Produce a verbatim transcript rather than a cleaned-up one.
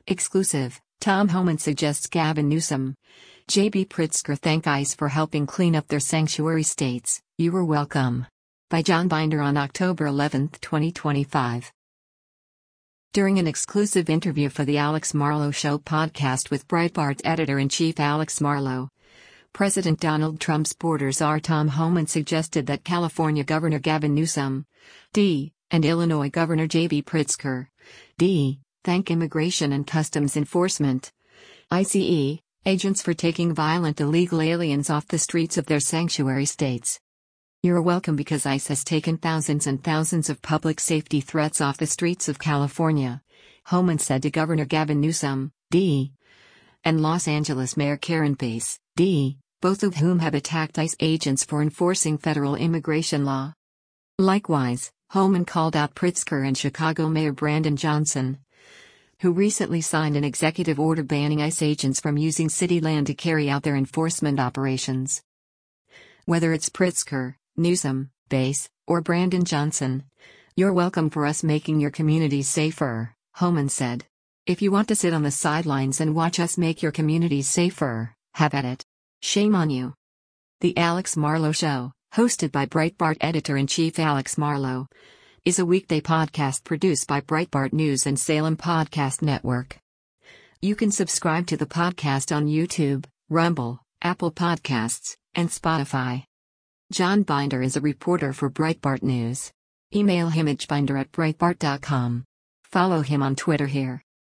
Exclusive, Tom Homan suggests Gavin Newsom. J B Pritzker thank ICE for helping clean up their sanctuary states. You are welcome. By John Binder on October eleventh, twenty twenty-five. During an exclusive interview for the Alex Marlow Show podcast with Breitbart editor-in-chief Alex Marlow, President Donald Trump's supporter Tom Homan suggested that California Governor Gavin Newsom, D, and Illinois Governor J B Pritzker, D, thank Immigration and Customs Enforcement, I C E, agents for taking violent illegal aliens off the streets of their sanctuary states. You're welcome because ICE has taken thousands and thousands of public safety threats off the streets of California, Homan said to Governor Gavin Newsom, D, and Los Angeles Mayor Karen Bass, D, both of whom have attacked ICE agents for enforcing federal immigration law. Likewise, Homan called out Pritzker and Chicago Mayor Brandon Johnson, who recently signed an executive order banning ICE agents from using city land to carry out their enforcement operations. Whether it's Pritzker, Newsom, Bass, or Brandon Johnson, you're welcome for us making your communities safer, Homan said. If you want to sit on the sidelines and watch us make your communities safer, have at it. Shame on you. The Alex Marlow Show, hosted by Breitbart editor-in-chief Alex Marlow, is a weekday podcast produced by Breitbart News and Salem Podcast Network. You can subscribe to the podcast on YouTube, Rumble, Apple Podcasts, and Spotify. John Binder is a reporter for Breitbart News. Email him at binder at breitbart dot com. Follow him on Twitter here.